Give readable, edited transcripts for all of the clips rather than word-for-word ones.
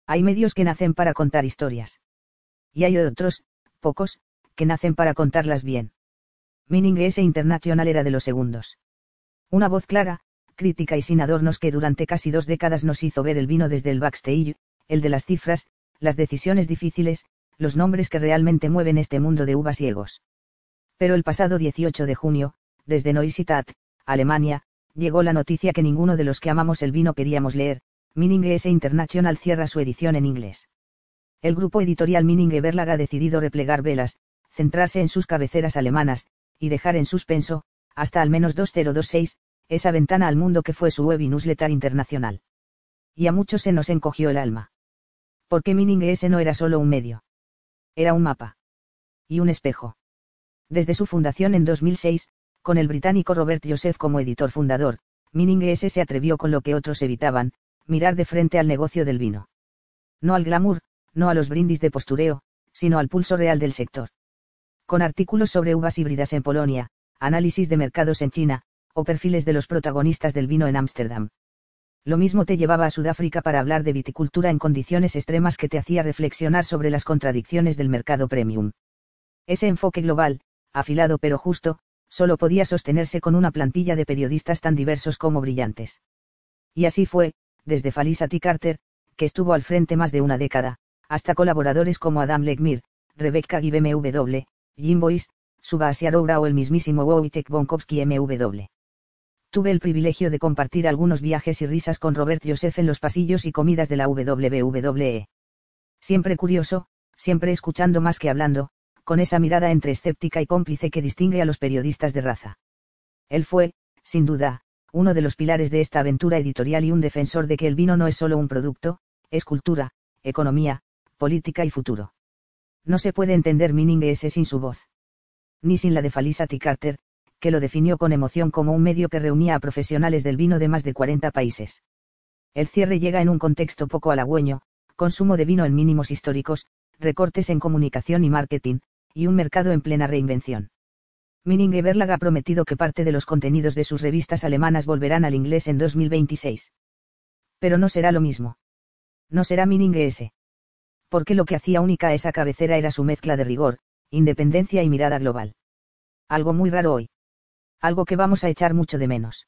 Hay medios que nacen para contar historias. Y hay otros, pocos, que nacen para contarlas bien. Meaning S International era de los segundos. Una voz clara, crítica y sin adornos que durante casi 2 décadas nos hizo ver el vino desde el backstage, el de las cifras, las decisiones difíciles, los nombres que realmente mueven este mundo de uvas y egos. Pero el pasado 18 de junio, desde Neustadt, Alemania, llegó la noticia que ninguno de los que amamos el vino queríamos leer. Meaning S International cierra su edición en inglés. El grupo editorial Meaning Verlag ha decidido replegar velas, centrarse en sus cabeceras alemanas, y dejar en suspenso, hasta al menos 2026, esa ventana al mundo que fue su web y newsletter internacional. Y a muchos se nos encogió el alma. Porque Meaning S no era solo un medio. Era un mapa. Y un espejo. Desde su fundación en 2006, con el británico Robert Joseph como editor fundador, Meaning S se atrevió con lo que otros evitaban, mirar de frente al negocio del vino. No al glamour, no a los brindis de postureo, sino al pulso real del sector. Con artículos sobre uvas híbridas en Polonia, análisis de mercados en China, o perfiles de los protagonistas del vino en Ámsterdam. Lo mismo te llevaba a Sudáfrica para hablar de viticultura en condiciones extremas que te hacía reflexionar sobre las contradicciones del mercado premium. Ese enfoque global, afilado pero justo, solo podía sostenerse con una plantilla de periodistas tan diversos como brillantes. Y así fue, desde Felicity Carter, que estuvo al frente más de una década, hasta colaboradores como Adam Legmir, Rebecca Gibb MW, Jim Boyce, Subhash Arora o el mismísimo Wojciech Bonkowski MW. Tuve el privilegio de compartir algunos viajes y risas con Robert Joseph en los pasillos y comidas de la WWE. Siempre curioso, siempre escuchando más que hablando, con esa mirada entre escéptica y cómplice que distingue a los periodistas de raza. Él fue, sin duda, uno de los pilares de esta aventura editorial y un defensor de que el vino no es solo un producto, es cultura, economía, política y futuro. No se puede entender Meaning S sin su voz. Ni sin la de Felicity Carter, que lo definió con emoción como un medio que reunía a profesionales del vino de más de 40 países. El cierre llega en un contexto poco halagüeño, consumo de vino en mínimos históricos, recortes en comunicación y marketing, y un mercado en plena reinvención. Meaning Verlag ha prometido que parte de los contenidos de sus revistas alemanas volverán al inglés en 2026. Pero no será lo mismo. No será Meaning S. Porque lo que hacía única a esa cabecera era su mezcla de rigor, independencia y mirada global. Algo muy raro hoy. Algo que vamos a echar mucho de menos.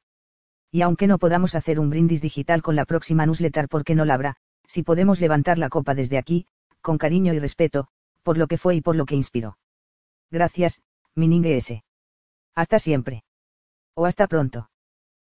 Y aunque no podamos hacer un brindis digital con la próxima newsletter porque no la habrá, sí podemos levantar la copa desde aquí, con cariño y respeto, por lo que fue y por lo que inspiró. Gracias, Meaning S. Hasta siempre. O hasta pronto.